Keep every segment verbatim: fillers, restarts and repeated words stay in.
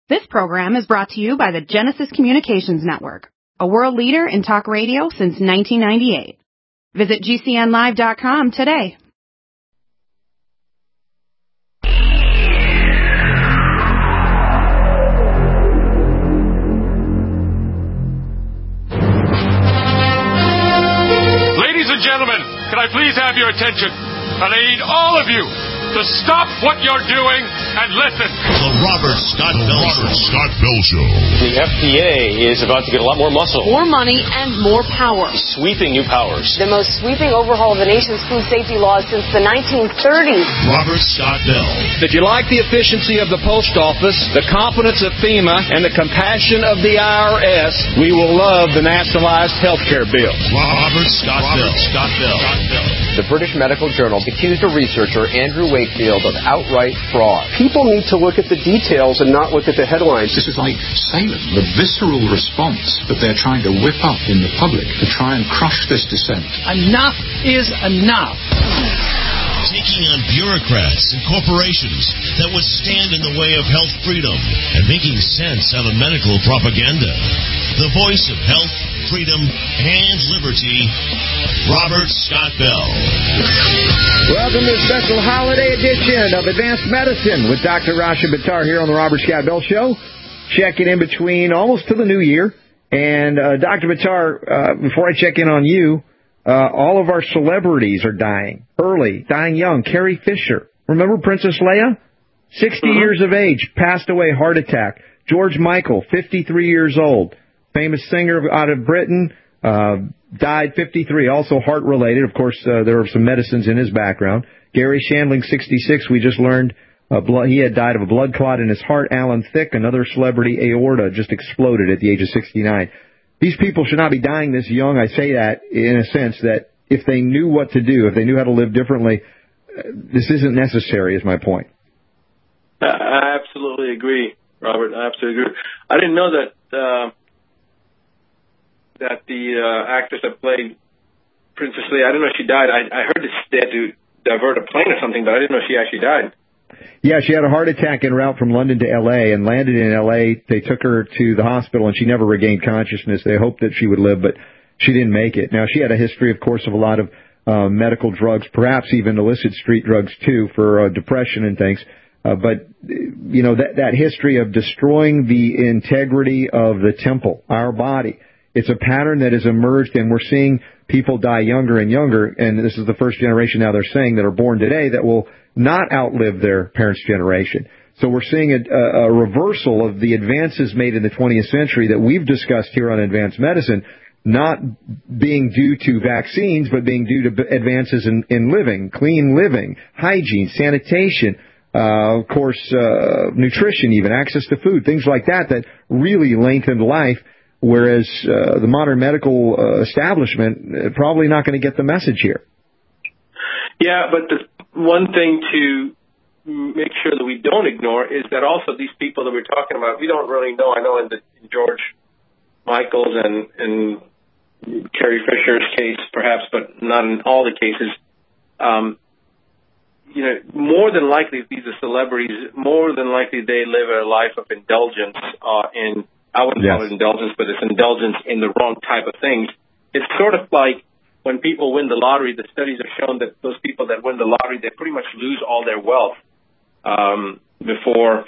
This program is brought to you by the Genesis Communications Network, a world leader in talk radio since nineteen ninety-eight. Visit G C N live dot com today. Ladies and gentlemen, can I please have your attention? And I need all of you to stop what you're doing and listen. The Robert Scott Bell Show. Scott Bell Show. The F D A is about to get a lot more muscle. More money and more power. Sweeping new powers. The most sweeping overhaul of the nation's food safety laws since the nineteen thirties. Robert Scott Bell. If you like the efficiency of the post office, the competence of FEMA, and the compassion of the I R S, we will love the nationalized health care bill. Robert Scott Bell. Scott Bell. The British Medical Journal accused a researcher, Andrew Wakefield, of outright fraud. People need to look at the details and not look at the headlines. This is like Salem, the visceral response that they're trying to whip up in the public to try and crush this dissent. Enough is enough. Taking on bureaucrats and corporations that would stand in the way of health freedom and making sense out of medical propaganda. The voice of health, freedom, and liberty, Robert Scott Bell. Welcome to the special holiday edition of Advanced Medicine with Doctor Rasha Buttar here on the Robert Scott Bell Show. Checking in between almost to the new year. And uh, Doctor Buttar, uh, before I check in on you, Uh, all of our celebrities are dying early, dying young. Carrie Fisher, remember Princess Leia? sixty uh-huh. years of age, passed away, heart attack. George Michael, fifty-three years old, famous singer out of Britain, uh, died fifty-three, also heart-related. Of course, uh, there are some medicines in his background. Gary Shandling, sixty-six, we just learned uh, blood, he had died of a blood clot in his heart. Alan Thicke, another celebrity, aorta just exploded at the age of sixty-nine. These people should not be dying this young. I say that in a sense that if they knew what to do, if they knew how to live differently, this isn't necessary, is my point. I absolutely agree, Robert. I absolutely agree. I didn't know that uh, that the uh, actress that played Princess Leia, I didn't know she died. I, I heard they had to divert a plane or something, but I didn't know she actually died. Yeah, she had a heart attack en route from London to L A and landed in L A. They took her to the hospital, and she never regained consciousness. They hoped that she would live, but she didn't make it. Now, she had a history, of course, of a lot of uh, medical drugs, perhaps even illicit street drugs, too, for uh, depression and things. Uh, but, you know, that, that history of destroying the integrity of the temple, our body, it's a pattern that has emerged, and we're seeing people die younger and younger, and this is the first generation now they're saying that are born today that will not outlive their parents' generation. So we're seeing a, a reversal of the advances made in the twentieth century that we've discussed here on Advanced Medicine, not being due to vaccines, but being due to advances in, in living, clean living, hygiene, sanitation, uh, of course, uh, nutrition even, access to food, things like that that really lengthened life, whereas uh, the modern medical uh, establishment uh, probably not going to get the message here. Yeah, but the one thing to make sure that we don't ignore is that also these people that we're talking about, we don't really know. I know in the in George Michael's and, and Carrie Fisher's case, perhaps, but not in all the cases. Um, you know, more than likely, if these are celebrities, more than likely they live a life of indulgence uh, in, I wouldn't yes. call it indulgence, but it's indulgence in the wrong type of things. It's sort of like when people win the lottery, the studies have shown that those people that win the lottery, they pretty much lose all their wealth um, before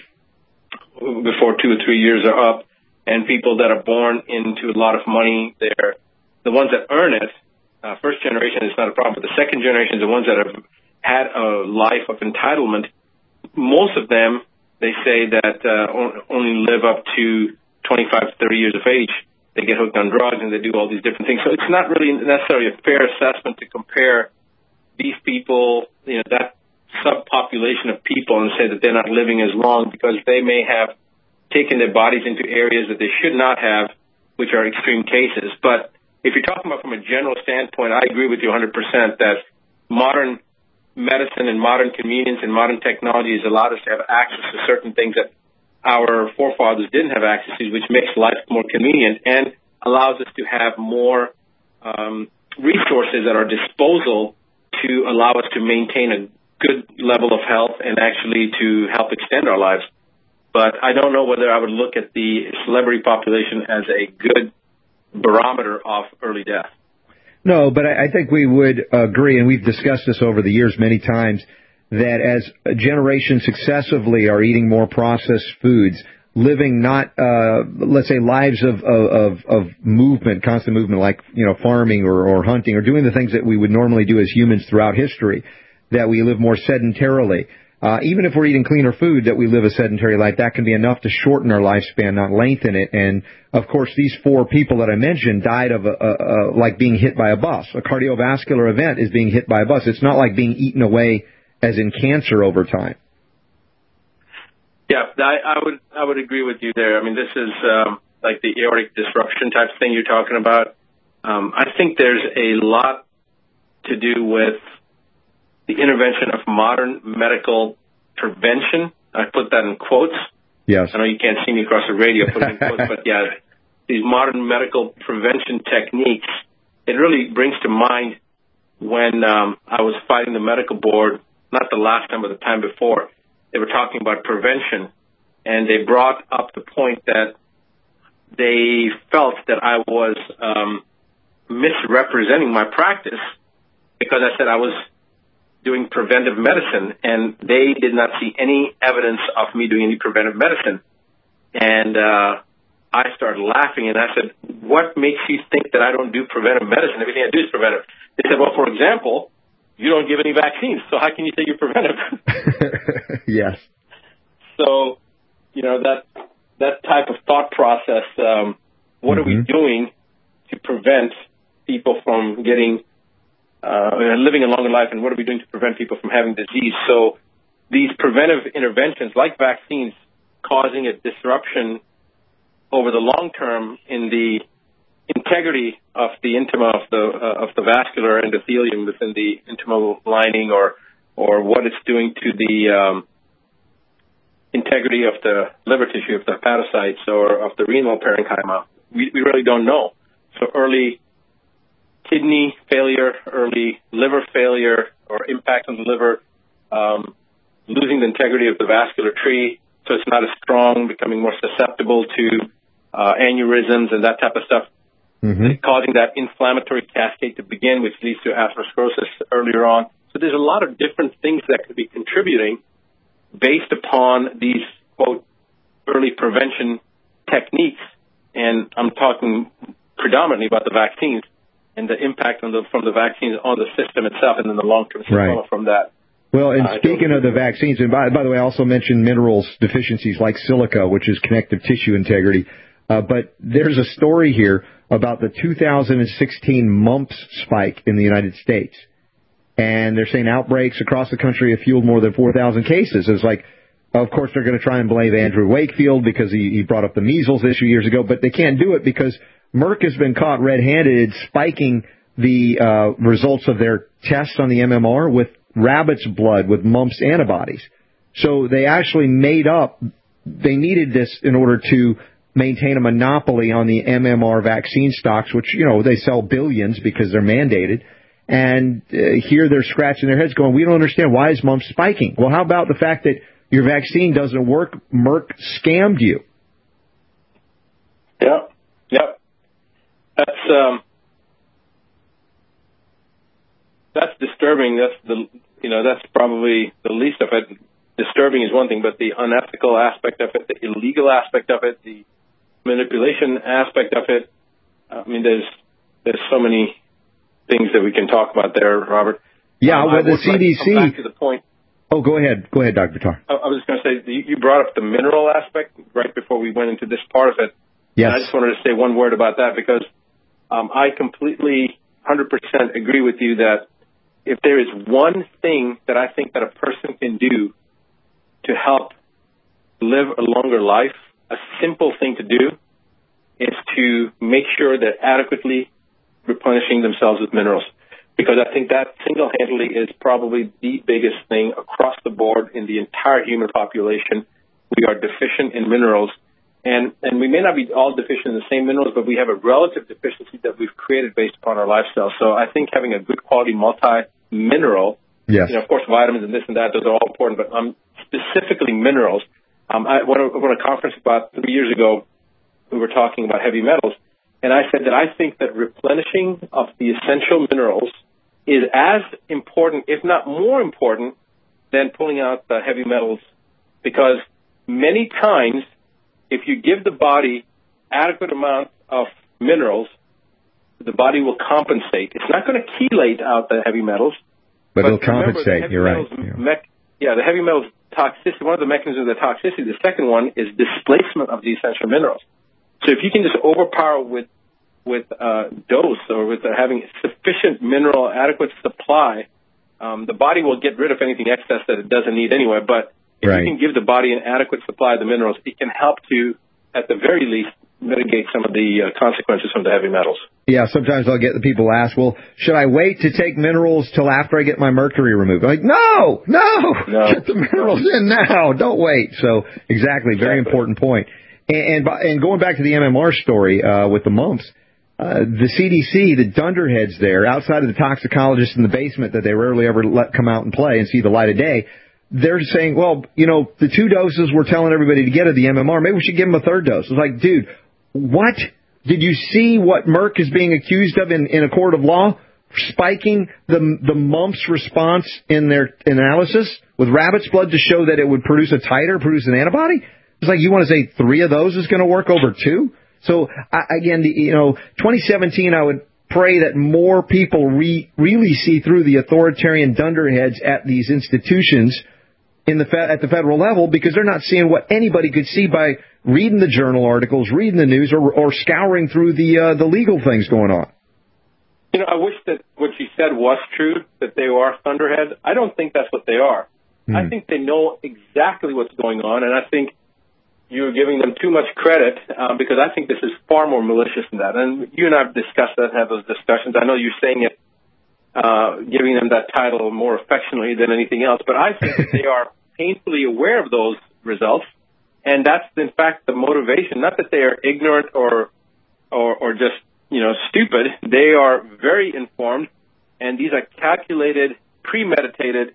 before two or three years are up. And people that are born into a lot of money, they're the ones that earn it. Uh, first generation is not a problem, but the second generation is the ones that have had a life of entitlement. Most of them, they say that uh, only live up to twenty-five, thirty years of age. They get hooked on drugs and they do all these different things. So it's not really necessarily a fair assessment to compare these people, you know, that subpopulation of people and say that they're not living as long because they may have taken their bodies into areas that they should not have, which are extreme cases. But if you're talking about from a general standpoint, I agree with you one hundred percent that modern medicine and modern convenience and modern technology has allowed us to have access to certain things that our forefathers didn't have access to, which makes life more convenient and allows us to have more um, resources at our disposal to allow us to maintain a good level of health and actually to help extend our lives. but I don't know whether I would look at the celebrity population as a good barometer of early death. No, but I, I think we would agree, and we've discussed this over the years many times, that as generations successively are eating more processed foods, living not, uh, let's say, lives of, of, of movement, constant movement, like, you know, farming or, or hunting, or doing the things that we would normally do as humans throughout history, that we live more sedentarily. Uh, even if we're eating cleaner food, that we live a sedentary life, that can be enough to shorten our lifespan, not lengthen it. And, of course, these four people that I mentioned died of a, a, a, like being hit by a bus. A cardiovascular event is being hit by a bus. It's not like being eaten away as in cancer over time. Yeah, I, I would I would agree with you there. I mean, this is um, like the aortic disruption type thing you're talking about. Um, I think there's a lot to do with the intervention of modern medical prevention. I put that in quotes. Yes. I know you can't see me across the radio putting in quotes, but yeah, these modern medical prevention techniques, it really brings to mind when um, I was fighting the medical board, not the last time, but the time before. They were talking about prevention, and they brought up the point that they felt that I was um, misrepresenting my practice because I said I was doing preventive medicine, and they did not see any evidence of me doing any preventive medicine. And uh, I started laughing, and I said, what makes you think that I don't do preventive medicine? Everything I do is preventive. They said, well, for example, you don't give any vaccines, so how can you say you're preventive? Yes. So, you know, that that type of thought process, um, what mm-hmm. are we doing to prevent people from getting, uh, living a longer life, and what are we doing to prevent people from having disease? So these preventive interventions, like vaccines, causing a disruption over the long term in the integrity of the intima of the uh, of the vascular endothelium within the intimal lining, or or what it's doing to the um, integrity of the liver tissue, of the hepatocytes, or of the renal parenchyma. We, we really don't know. So early kidney failure, early liver failure, or impact on the liver, um, losing the integrity of the vascular tree, so it's not as strong, becoming more susceptible to uh, aneurysms and that type of stuff. Mm-hmm. Causing that inflammatory cascade to begin, which leads to atherosclerosis earlier on. So there's a lot of different things that could be contributing based upon these, quote, early prevention techniques. And I'm talking predominantly about the vaccines and the impact on the, from the vaccines on the system itself, and then the long-term sequelae right. from that. Well, and uh, speaking of the vaccines, and by, by the way, I also mentioned minerals deficiencies like silica, which is connective tissue integrity. Uh, but there's a story here about the two thousand sixteen mumps spike in the United States. And they're saying outbreaks across the country have fueled more than four thousand cases. It's like, of course, they're going to try and blame Andrew Wakefield because he, he brought up the measles issue years ago, but they can't do it because Merck has been caught red-handed spiking the uh, results of their tests on the M M R with rabbit's blood with mumps antibodies. So they actually made up, they needed this in order to maintain a monopoly on the M M R vaccine stocks, which, you know, they sell billions because they're mandated. And uh, here they're scratching their heads going, we don't understand. Why is mumps spiking? Well, how about the fact that your vaccine doesn't work? Merck scammed you. Yep. Yep. That's, um, that's disturbing. That's the, you know, that's probably the least of it. Disturbing is one thing, but the unethical aspect of it, the illegal aspect of it, the manipulation aspect of it, I mean, there's there's so many things that we can talk about there, Robert. Yeah, um, well, the C D C... Like to, to the point. Oh, go ahead. Go ahead, Doctor Tarr. I, I was going to say, you brought up the mineral aspect right before we went into this part of it. Yes. And I just wanted to say one word about that because um, I completely, one hundred percent agree with you that if there is one thing that I think that a person can do to help live a longer life, a simple thing to do is to make sure they're adequately replenishing themselves with minerals. Because I think that single-handedly is probably the biggest thing across the board in the entire human population. We are deficient in minerals. And, and we may not be all deficient in the same minerals, but we have a relative deficiency that we've created based upon our lifestyle. So I think having a good quality multi-mineral, yes. you know, of course, vitamins and this and that, those are all important, but um, specifically minerals, Um, I went to, went to a conference about three years ago. We were talking about heavy metals, and I said that I think that replenishing of the essential minerals is as important, if not more important, than pulling out the heavy metals, because many times, if you give the body adequate amount of minerals, the body will compensate. It's not going to chelate out the heavy metals, but, but it'll compensate. You're right. Yeah. Me- yeah, the heavy metals toxicity. One of the mechanisms of the toxicity. The second one is displacement of the essential minerals. So if you can just overpower with with uh, dose or with uh, having sufficient mineral, adequate supply, um, the body will get rid of anything excess that it doesn't need anyway. But if right. you can give the body an adequate supply of the minerals, it can help to, at the very least, mitigate some of the uh, consequences from the heavy metals. Yeah, sometimes I'll get the people ask, well, should I wait to take minerals till after I get my mercury removed? I'm like, no, no, no, get the minerals in now. Don't wait. So, exactly, very exactly. important point. And, and, and going back to the M M R story uh, with the mumps, uh, the C D C, the dunderheads there, outside of the toxicologists in the basement that they rarely ever let come out and play and see the light of day, they're saying, well, you know, the two doses we're telling everybody to get of the M M R, maybe we should give them a third dose. It's like, dude, what? Did you see what Merck is being accused of in, in a court of law? Spiking the the mumps response in their analysis with rabbit's blood to show that it would produce a titer, produce an antibody? It's like you want to say three of those is going to work over two? So, I, again, the, you know, twenty seventeen, I would pray that more people re, really see through the authoritarian dunderheads at these institutions in the fe- at the federal level, because they're not seeing what anybody could see by reading the journal articles, reading the news, or, or scouring through the uh, the legal things going on. You know, I wish that what you said was true, that they are thunderheads. I don't think that's what they are. Hmm. I think they know exactly what's going on, and I think you're giving them too much credit, uh, because I think this is far more malicious than that. And you and I have discussed that, have those discussions. I know you're saying it, uh, giving them that title more affectionately than anything else, but I think that they are painfully aware of those results, and that's, in fact, the motivation. Not that they are ignorant or, or, or just, you know, stupid. They are very informed, and these are calculated, premeditated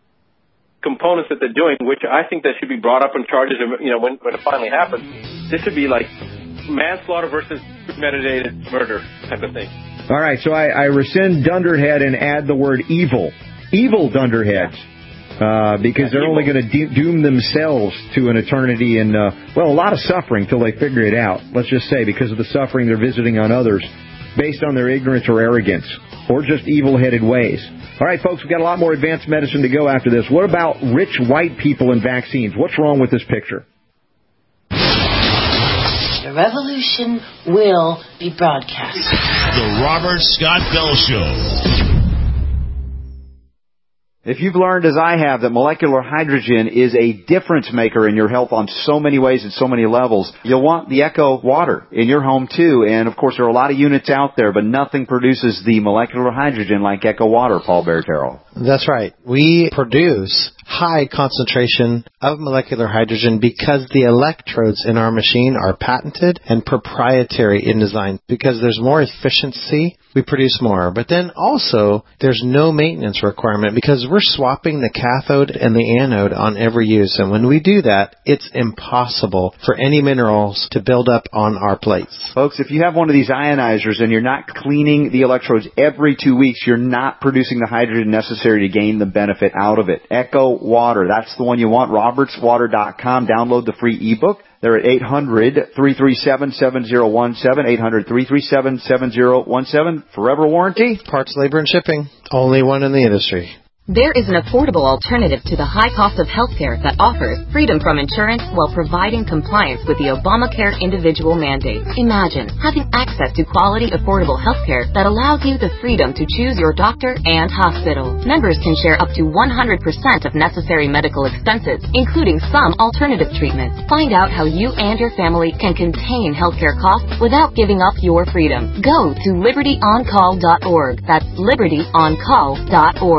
components that they're doing, which I think that should be brought up in charges of, you know, when, when it finally happens. This should be like manslaughter versus premeditated murder type of thing. All right, so I, I rescind dunderhead and add the word evil. Evil dunderheads. Uh, because they're only going to de- doom themselves to an eternity and, uh, well, a lot of suffering till they figure it out. Let's just say because of the suffering they're visiting on others based on their ignorance or arrogance or just evil-headed ways. All right, folks, we've got a lot more advanced medicine to go after this. What about rich white people and vaccines? What's wrong with this picture? The revolution will be broadcast. The Robert Scott Bell Show. If you've learned, as I have, that molecular hydrogen is a difference maker in your health on so many ways and so many levels, you'll want the Echo Water in your home, too. And, of course, there are a lot of units out there, but nothing produces the molecular hydrogen like Echo Water, Paul Bertero. That's right. We produce high concentration of molecular hydrogen because the electrodes in our machine are patented and proprietary in design. Because there's more efficiency, we produce more. But then also, there's no maintenance requirement because we're swapping the cathode and the anode on every use. And when we do that, it's impossible for any minerals to build up on our plates. Folks, if you have one of these ionizers and you're not cleaning the electrodes every two weeks, you're not producing the hydrogen necessary to gain the benefit out of it. Echo Water, that's the one you want. roberts water dot com. Download the free ebook. They're at eight hundred, three three seven, seven zero one seven, eight hundred, three three seven, seven zero one seven. Forever warranty. Parts, labor, and shipping. Only one in the industry. There is an affordable alternative to the high cost of healthcare that offers freedom from insurance while providing compliance with the Obamacare individual mandate. Imagine having access to quality, affordable healthcare that allows you the freedom to choose your doctor and hospital. Members can share up to one hundred percent of necessary medical expenses, including some alternative treatments. Find out how you and your family can contain healthcare costs without giving up your freedom. Go to liberty on call dot org. That's liberty on call dot org.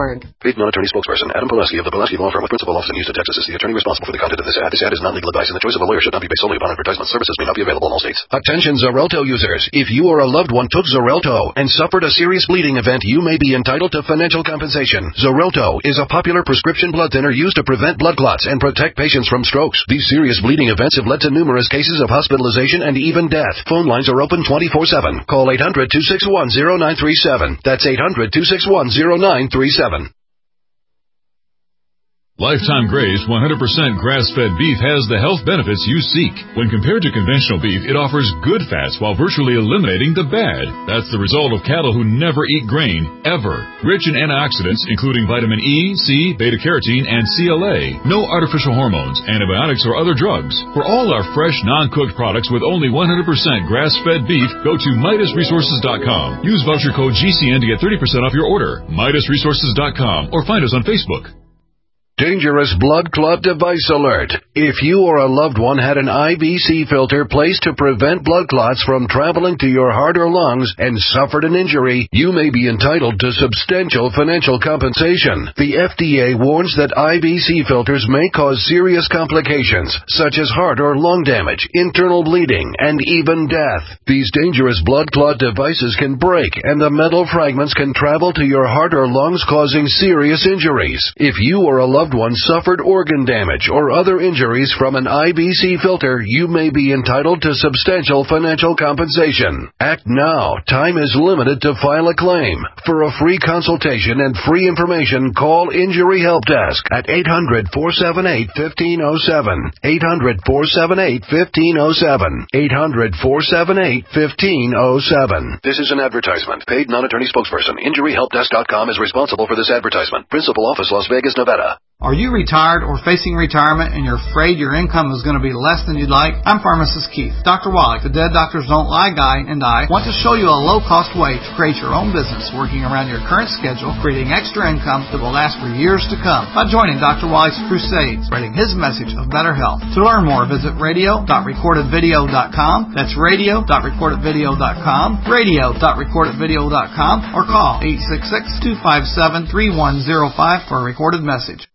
Paid non-attorney spokesperson Adam Pileski of the Pileski Law Firm with principal office in Houston, Texas is the attorney responsible for the content of this ad. This ad is not legal advice, and the choice of a lawyer should not be based solely upon advertisement. Services may not be available in all states. Attention Xarelto users. If you or a loved one took Xarelto and suffered a serious bleeding event, you may be entitled to financial compensation. Xarelto is a popular prescription blood thinner used to prevent blood clots and protect patients from strokes. These serious bleeding events have led to numerous cases of hospitalization and even death. Phone lines are open twenty-four seven. Call eight hundred, two six one, zero nine three seven. That's eight hundred, two six one, zero nine three seven. Lifetime Graze one hundred percent grass-fed beef has the health benefits you seek. When compared to conventional beef, it offers good fats while virtually eliminating the bad. That's the result of cattle who never eat grain, ever. Rich in antioxidants, including vitamin E, C, beta-carotene, and C L A. No artificial hormones, antibiotics, or other drugs. For all our fresh, non-cooked products with only one hundred percent grass-fed beef, go to Midas Resources dot com. Use voucher code G C N to get thirty percent off your order. Midas Resources dot com or find us on Facebook. Dangerous blood clot device alert. If you or a loved one had an I B C filter placed to prevent blood clots from traveling to your heart or lungs and suffered an injury, you may be entitled to substantial financial compensation. The F D A warns that I B C filters may cause serious complications, such as heart or lung damage, internal bleeding, and even death. These dangerous blood clot devices can break, and the metal fragments can travel to your heart or lungs, causing serious injuries. If you or a loved one suffered organ damage or other injuries from an I B C filter, you may be entitled to substantial financial compensation. Act now. Time is limited to file a claim. For a free consultation and free information, call Injury Help Desk at eight hundred, four seven eight, one five zero seven. eight hundred, four seven eight, one five zero seven. eight hundred, four seven eight, one five zero seven. This is an advertisement. Paid non-attorney spokesperson. Injury Help Desk dot com is responsible for this advertisement. Principal office, Las Vegas, Nevada. Are you retired or facing retirement and you're afraid your income is going to be less than you'd like? I'm Pharmacist Keith. Doctor Wallach, the Dead Doctors Don't Lie guy, and I want to show you a low-cost way to create your own business working around your current schedule, creating extra income that will last for years to come by joining Doctor Wallach's crusade, spreading his message of better health. To learn more, visit radio dot recorded video dot com. That's radio dot recorded video dot com, radio dot recorded video dot com, or call eight six six, two five seven, three one zero five for a recorded message.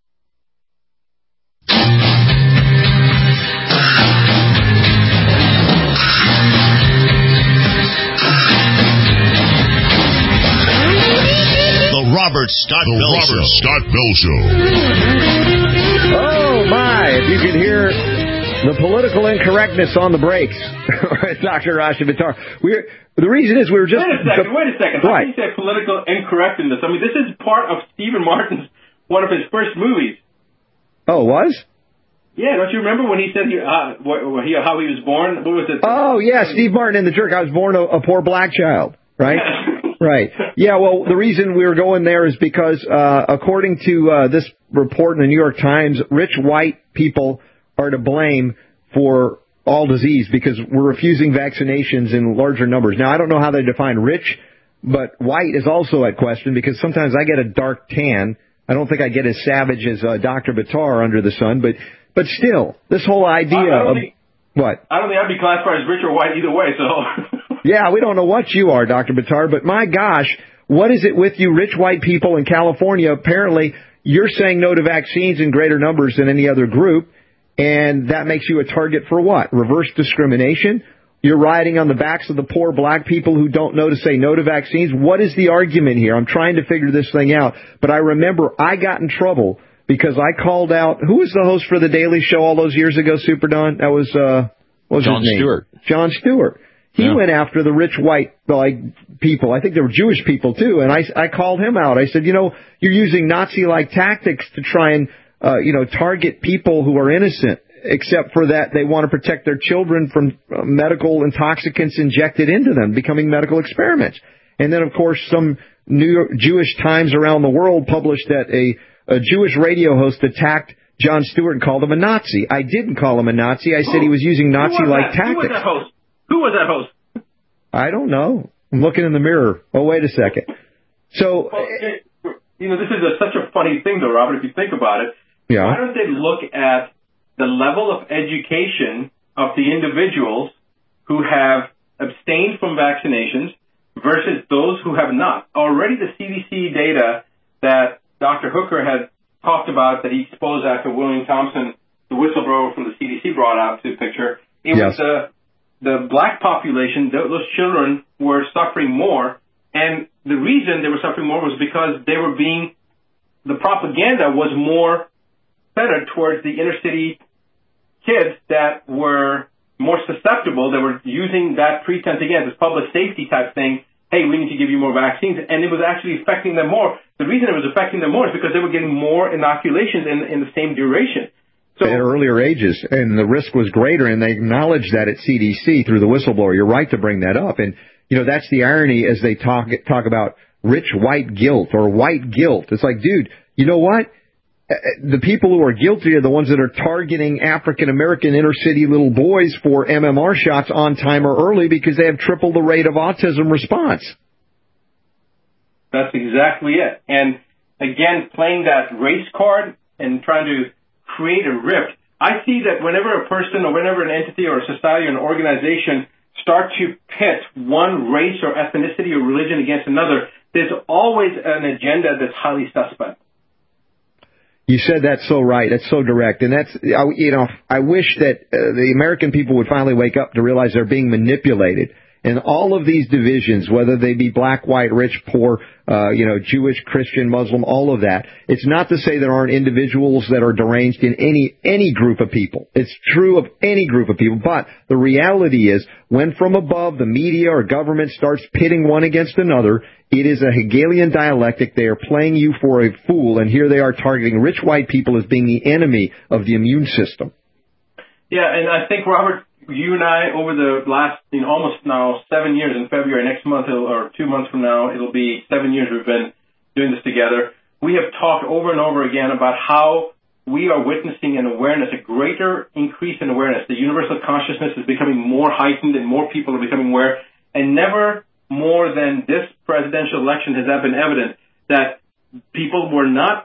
The Robert Scott the Bell Robert Show. Scott Bell Show. Oh my! If you could hear the political incorrectness on the brakes, Doctor Rasha Buttar. We're the reason is we were just wait a second. Wait a second. How right. can you say political incorrectness? I mean, this is part of Stephen Martin's one of his first movies. Oh, was? Yeah, don't you remember when he said he, uh, what, he, how he was born? What was it? Oh, yeah, Steve Martin in The Jerk. I was born a, a poor black child, right? Right. Yeah, well, the reason we were going there is because, uh, according to uh, this report in the New York Times, rich white people are to blame for all disease because we're refusing vaccinations in larger numbers. Now, I don't know how they define rich, but white is also at question because sometimes I get a dark tan. I don't think I get as savage as uh, Doctor Buttar under the sun, but but still, this whole idea of think, what? I don't think I'd be classified as rich or white either way. So yeah, we don't know what you are, Doctor Buttar, but my gosh, what is it with you rich white people in California? Apparently, you're saying no to vaccines in greater numbers than any other group, and that makes you a target for what? Reverse discrimination? You're riding on the backs of the poor black people who don't know to say no to vaccines. What is the argument here? I'm trying to figure this thing out. But I remember I got in trouble because I called out, who was the host for The Daily Show all those years ago, Super Don? That was, uh, what was Jon his name? Stewart. Jon Stewart. He yeah. went after the rich white like people. I think there were Jewish people too. And I, I called him out. I said, you know, you're using Nazi-like tactics to try and, uh, you know, target people who are innocent. Except for that, they want to protect their children from uh, medical intoxicants injected into them, becoming medical experiments. And then, of course, some New York Jewish Times around the world published that a, a Jewish radio host attacked Jon Stewart and called him a Nazi. I didn't call him a Nazi. I said he was using Nazi-like tactics. Who was that host? Who was that host? I don't know. I'm looking in the mirror. Oh, wait a second. So, well, it, you know, this is a, such a funny thing, though, Robert, if you think about it. Yeah. Why don't they look at the level of education of the individuals who have abstained from vaccinations versus those who have not? Already the C D C data that Doctor Hooker had talked about that he exposed after William Thompson, the whistleblower from the C D C, brought out to the picture. It yes. was the the black population; those children were suffering more, and the reason they were suffering more was because they were being the propaganda was more centered towards the inner city kids that were more susceptible. They were using that pretense again, this public safety type thing. Hey, we need to give you more vaccines, and it was actually affecting them more. The reason it was affecting them more is because they were getting more inoculations in, in the same duration. So, at earlier ages, and the risk was greater, and they acknowledged that at C D C through the whistleblower. You're right to bring that up, and you know that's the irony as they talk talk about rich white guilt or white guilt. It's like, dude, you know what? The people who are guilty are the ones that are targeting African-American inner-city little boys for M M R shots on time or early because they have triple the rate of autism response. That's exactly it. And, again, playing that race card and trying to create a rift. I see that whenever a person or whenever an entity or a society or an organization start to pit one race or ethnicity or religion against another, there's always an agenda that's highly suspect. You said that's so right. That's so direct. And that's, you know, I wish that uh, the American people would finally wake up to realize they're being manipulated. And all of these divisions, whether they be black, white, rich, poor, uh, you know, Jewish, Christian, Muslim, all of that, it's not to say there aren't individuals that are deranged in any, any group of people. It's true of any group of people. But the reality is, when from above the media or government starts pitting one against another, it is a Hegelian dialectic. They are playing you for a fool, and here they are targeting rich white people as being the enemy of the immune system. Yeah, and I think, Robert, you and I, over the last, you know, almost now seven years in February, next month it'll, or two months from now, it'll be seven years we've been doing this together. We have talked over and over again about how we are witnessing an awareness, a greater increase in awareness. The universal consciousness is becoming more heightened and more people are becoming aware. And never more than this presidential election has that been evident that people were not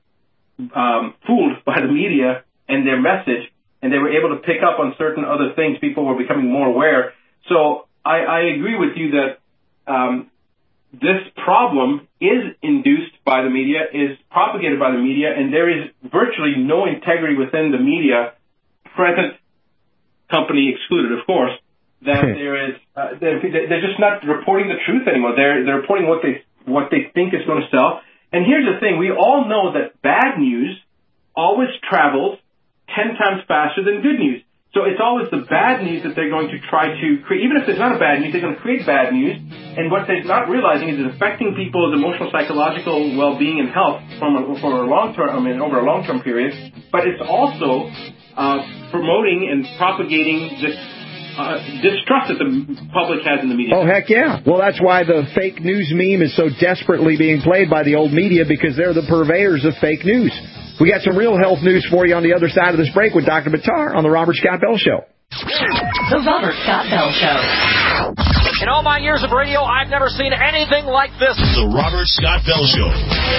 um, fooled by the media and their message, and they were able to pick up on certain other things. People were becoming more aware. So I, I agree with you that um, this problem is induced by the media, is propagated by the media, and there is virtually no integrity within the media, present company excluded, of course, that there is, uh, they're, they're just not reporting the truth anymore. They're, they're reporting what they, what they think is going to sell. And here's the thing. We all know that bad news always travels ten times faster than good news. So it's always the bad news that they're going to try to create. Even if there's not a bad news, they're going to create bad news. And what they're not realizing is it's affecting people's emotional, psychological well-being and health from a, for a long term, I mean, over a long-term period. But it's also uh, promoting and propagating this uh, distrust that the public has in the media. Oh, heck yeah. Well, that's why the fake news meme is so desperately being played by the old media, because they're the purveyors of fake news. We got some real health news for you on the other side of this break with Doctor Buttar on The Robert Scott Bell Show. The Robert Scott Bell Show. In all my years of radio, I've never seen anything like this. The Robert Scott Bell Show.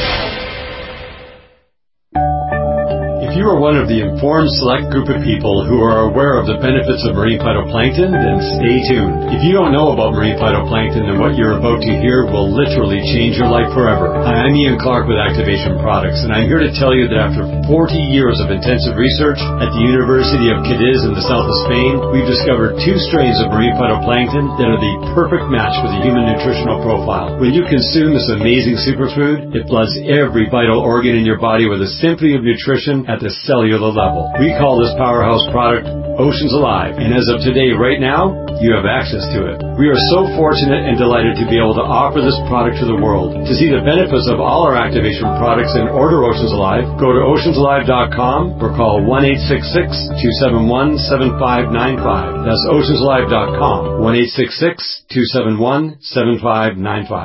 If you are one of the informed select group of people who are aware of the benefits of marine phytoplankton, then stay tuned. If you don't know about marine phytoplankton, then what you're about to hear will literally change your life forever. Hi, I'm Ian Clark with Activation Products, and I'm here to tell you that after forty years of intensive research at the University of Cadiz in the south of Spain, we've discovered two strains of marine phytoplankton that are the perfect match for the human nutritional profile. When you consume this amazing superfood, it floods every vital organ in your body with a symphony of nutrition at the cellular level. We call this powerhouse product Oceans Alive, and as of today, right now, you have access to it. We are so fortunate and delighted to be able to offer this product to the world. To see the benefits of all our activation products and order Oceans Alive, go to oceans alive dot com or call one eight six six, two seven one, seven five nine five. That's oceans alive dot com, one eight six six, two seven one, seven five nine five.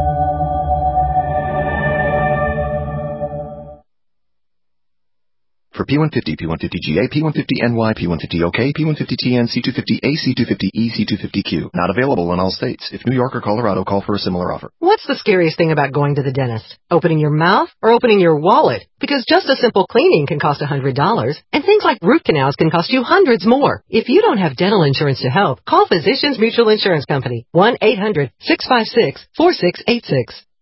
For P one fifty, P one fifty G A, P one fifty N Y, P one fifty O K, P one fifty T N, C two fifty A, C two fifty E, C two fifty Q. Not available in all states. If New York or Colorado, call for a similar offer. What's the scariest thing about going to the dentist? Opening your mouth or opening your wallet? Because just a simple cleaning can cost one hundred dollars, and things like root canals can cost you hundreds more. If you don't have dental insurance to help, call Physicians Mutual Insurance Company, one eight hundred, six five six, four six eight six.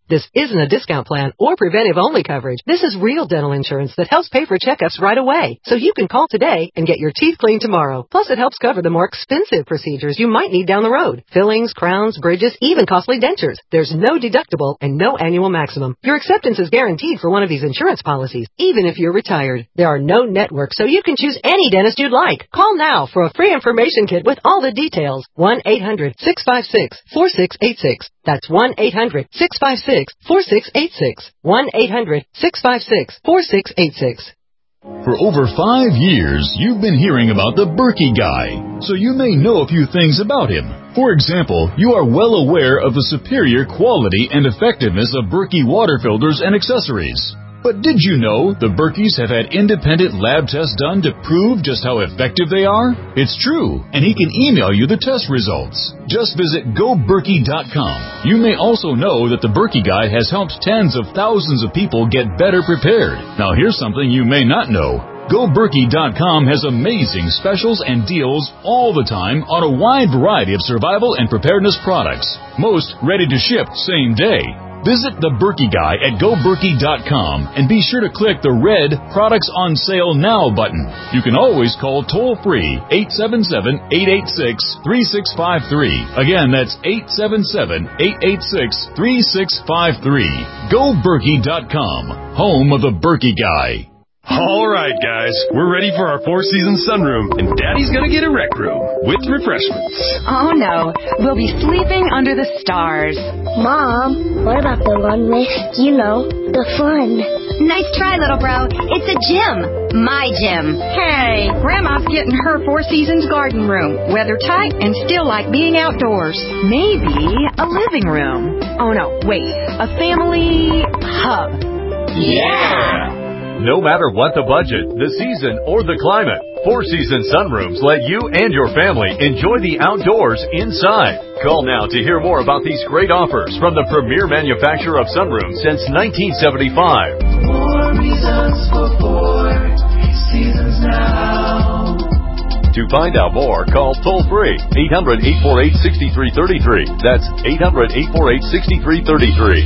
This isn't a discount plan or preventive-only coverage. This is real dental insurance that helps pay for checkups right away. So you can call today and get your teeth cleaned tomorrow. Plus, it helps cover the more expensive procedures you might need down the road. Fillings, crowns, bridges, even costly dentures. There's no deductible and no annual maximum. Your acceptance is guaranteed for one of these insurance policies, even if you're retired. There are no networks, so you can choose any dentist you'd like. Call now for a free information kit with all the details. one eight hundred six five six four six eight six. That's one eight hundred six five six four six eight six. one eight hundred six five six four six eight six. For over five years, you've been hearing about the Berkey Guy, so you may know a few things about him. For example, you are well aware of the superior quality and effectiveness of Berkey water filters and accessories. But did you know the Berkeys have had independent lab tests done to prove just how effective they are? It's true, and he can email you the test results. Just visit go berkey dot com. You may also know that the Berkey Guy has helped tens of thousands of people get better prepared. Now here's something you may not know. go berkey dot com has amazing specials and deals all the time on a wide variety of survival and preparedness products. Most ready to ship same day. Visit the Berkey Guy at go berkey dot com and be sure to click the red Products on Sale Now button. You can always call toll-free eight seven seven, eight eight six, three six five three. Again, that's eight seven seven, eight eight six, three six five three. go berkey dot com, home of the Berkey Guy. All right, guys, we're ready for our four-season sunroom, and Daddy's gonna get a rec room with refreshments. Oh, no. We'll be sleeping under the stars. Mom, what about the one with, you know, the fun? Nice try, little bro. It's a gym. My gym. Hey, Grandma's getting her Four Seasons garden room. Weather tight and still like being outdoors. Maybe a living room. Oh, no, wait. A family hub. Yeah! No matter what the budget, the season, or the climate, Four Seasons Sunrooms let you and your family enjoy the outdoors inside. Call now to hear more about these great offers from the premier manufacturer of sunrooms since nineteen seventy-five. More reasons for Four Seasons now. To find out more, call toll-free eight hundred, eight four eight, six three three three. That's eight hundred, eight four eight, six three three three.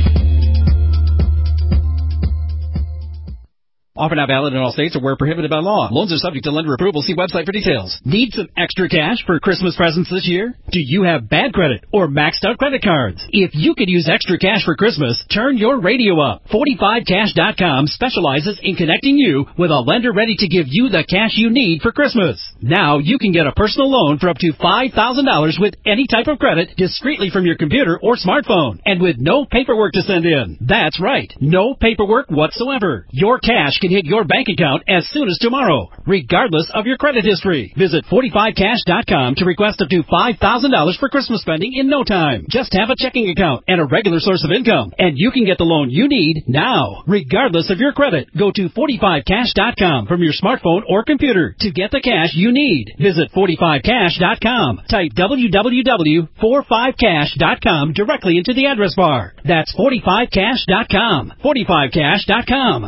Offer not valid in all states or where prohibited by law. Loans are subject to lender approval. See website for details. Need some extra cash for Christmas presents this year? Do you have bad credit or maxed out credit cards? If you could use extra cash for Christmas, turn your radio up. forty-five cash dot com specializes in connecting you with a lender ready to give you the cash you need for Christmas. Now you can get a personal loan for up to five thousand dollars with any type of credit discreetly from your computer or smartphone and with no paperwork to send in. That's right. No paperwork whatsoever. Your cash can hit your bank account as soon as tomorrow, regardless of your credit history. Visit forty-five cash dot com to request up to five thousand dollars for Christmas spending in no time. Just have a checking account and a regular source of income, and you can get the loan you need now, regardless of your credit. Go to forty-five cash dot com from your smartphone or computer to get the cash you need. Visit forty-five cash dot com. Type w w w dot forty-five cash dot com directly into the address bar. That's forty-five cash dot com. forty-five cash dot com.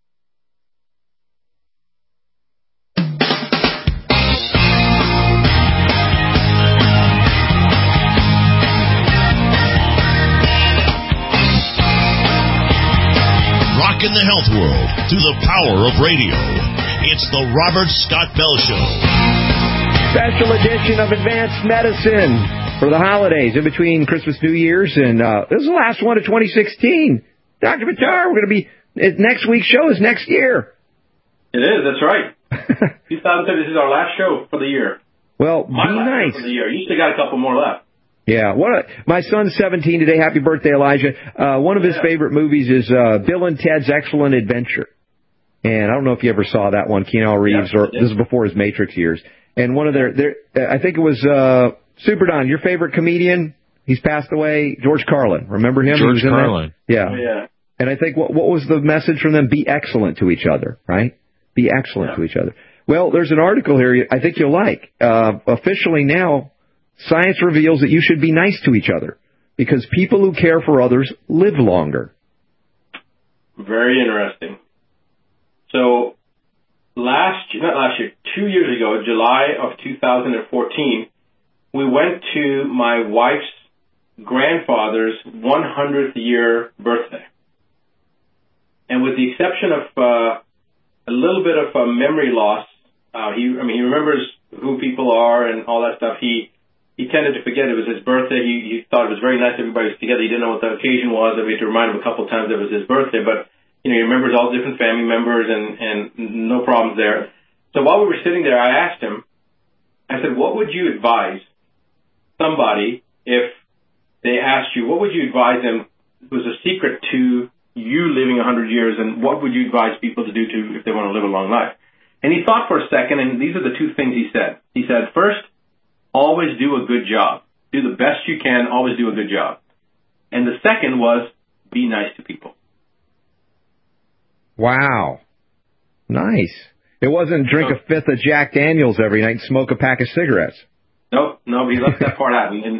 In the health world through the power of radio. It's the Robert Scott Bell Show. Special edition of Advanced Medicine for the holidays in between Christmas, New Year's, and uh, this is the last one of twenty sixteen. Doctor Buttar, we're going to be, next week's show is next year. It is, that's right. two thousand seven, this is our last show for the year. Well, My be last nice. show for the year. You still got a couple more left. Yeah, what a, my son's seventeen today. Happy birthday, Elijah. Uh, one of his Yeah. favorite movies is uh, Bill and Ted's Excellent Adventure. And I don't know if you ever saw that one, Keanu Reeves, Yeah, or this is before his Matrix years. And one of their, their I think it was uh, Super Don, your favorite comedian. He's passed away, George Carlin. Remember him? George He was in Carlin. that? Yeah. Oh, yeah. And I think what, what was the message from them? Be excellent to each other, right? Be excellent Yeah. to each other. Well, there's an article here I think you'll like. Uh, officially now, science reveals that you should be nice to each other because people who care for others live longer. Very interesting. So last year, not last year, two years ago, July of two thousand fourteen, we went to my wife's grandfather's one hundredth year birthday. And with the exception of uh, a little bit of uh, memory loss, uh, he, I mean, he remembers who people are and all that stuff. He he tended to forget it was his birthday. He, he thought it was very nice everybody was together. He didn't know what the occasion was. And we had to remind him a couple of times that it was his birthday. But, you know, he remembers all different family members and, and no problems there. So while we were sitting there, I asked him, I said, what would you advise somebody if they asked you, what would you advise them was a secret to you living one hundred years, and what would you advise people to do to if they want to live a long life? And he thought for a second, and these are the two things he said. He said, first, always do a good job. Do the best you can, always do a good job. And the second was, be nice to people. Wow. Nice. It wasn't drink a fifth of Jack Daniels every night and smoke a pack of cigarettes. Nope, no, he left that part out. And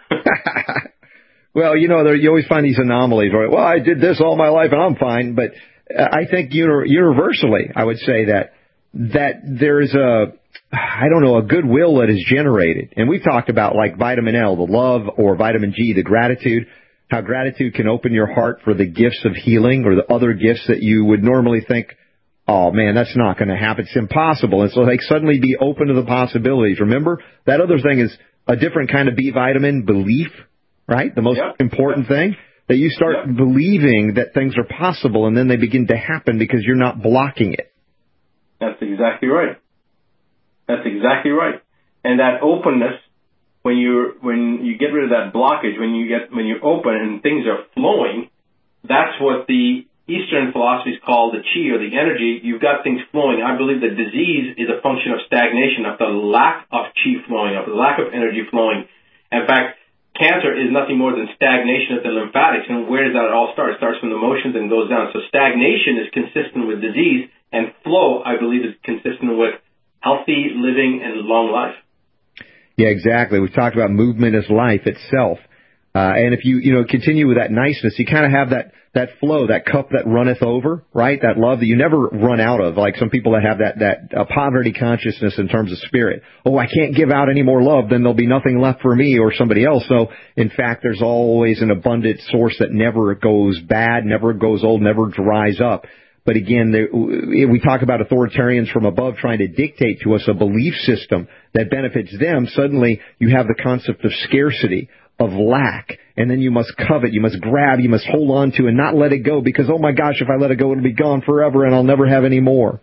well, you know, there, you always find these anomalies, right? Well, I did this all my life and I'm fine. But uh, I think uni- universally, I would say that that there is a, I don't know, a goodwill that is generated. And we've talked about like vitamin L, the love, or vitamin G, the gratitude, how gratitude can open your heart for the gifts of healing or the other gifts that you would normally think, oh, man, that's not going to happen. It's impossible. And so like suddenly be open to the possibilities. Remember, that other thing is a different kind of B vitamin, belief, right? The most yep. important thing, that you start yep. believing that things are possible, and then they begin to happen because you're not blocking it. That's exactly right. That's exactly right. And that openness, when you when you get rid of that blockage, when you get when you're open and things are flowing, that's what the Eastern philosophies call the chi, or the energy. You've got things flowing. I believe that disease is a function of stagnation, of the lack of chi flowing, of the lack of energy flowing. In fact, cancer is nothing more than stagnation of the lymphatics. And where does that all start? It starts from the emotions and goes down. So stagnation is consistent with disease, and flow, I believe, is consistent with healthy living and long life. Yeah, exactly. We've talked about movement as life itself. Uh, and if you, you know, continue with that niceness, you kind of have that, that flow, that cup that runneth over, right? That love that you never run out of, like some people that have that, that uh, poverty consciousness in terms of spirit. Oh, I can't give out any more love, then there'll be nothing left for me or somebody else. So, in fact, there's always an abundant source that never goes bad, never goes old, never dries up. But again, there, we talk about authoritarians from above trying to dictate to us a belief system that benefits them. Suddenly, you have the concept of scarcity, of lack, and then you must covet, you must grab, you must hold on to and not let it go because, oh my gosh, if I let it go, it'll be gone forever and I'll never have any more.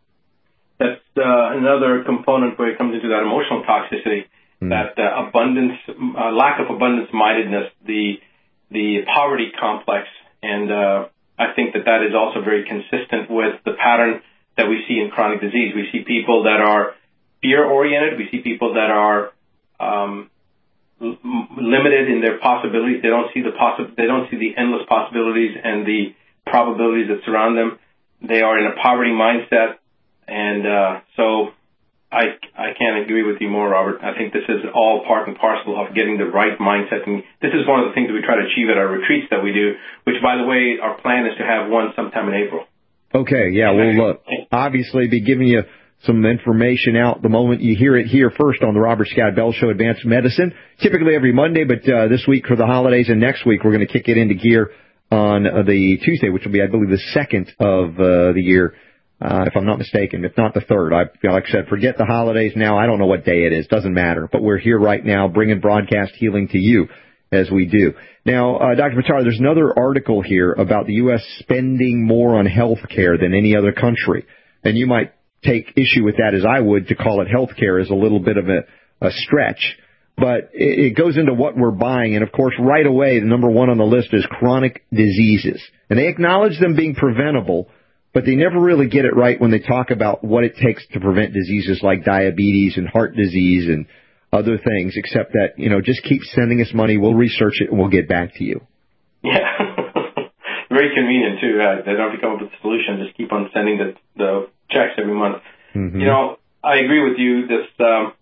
That's uh, another component where it comes into that emotional toxicity, mm. that uh, abundance, uh, lack of abundance-mindedness, the the poverty complex, and uh, I think that that is also very consistent with the pattern that we see in chronic disease. We see people that are fear-oriented. We see people that are um, limited in their possibilities. They don't see the possi- They don't see the endless possibilities and the probabilities that surround them. They are in a poverty mindset, and uh, so I I can't agree with you more, Robert. I think this is all part and parcel of getting the right mindset, and this is one of the things that we try to achieve at our retreats that we do. Which, by the way, our plan is to have one sometime in April. Okay, yeah, we'll look. Obviously be giving you some information out the moment you hear it here first on the Robert Scott Bell Show, Advanced Medicine, typically every Monday, but uh, this week for the holidays, and next week we're going to kick it into gear on uh, the Tuesday, which will be, I believe, the second of uh, the year, uh, if I'm not mistaken, if not the third. I, like I said, forget the holidays now. I don't know what day it is. Doesn't matter. But we're here right now bringing broadcast healing to you as we do. Now, uh, Doctor Buttar, there's another article here about the U S spending more on health care than any other country. And you might take issue with that, as I would, to call it health care is a little bit of a, a stretch. But it, it goes into what we're buying. And, of course, right away, the number one on the list is chronic diseases. And they acknowledge them being preventable, but they never really get it right when they talk about what it takes to prevent diseases like diabetes and heart disease and other things, except that, you know, just keep sending us money. We'll research it and we'll get back to you. Yeah. Very convenient, too. Uh, they don't have to come up with a solution. Just keep on sending the, the checks every month. Mm-hmm. You know, I agree with you. This um,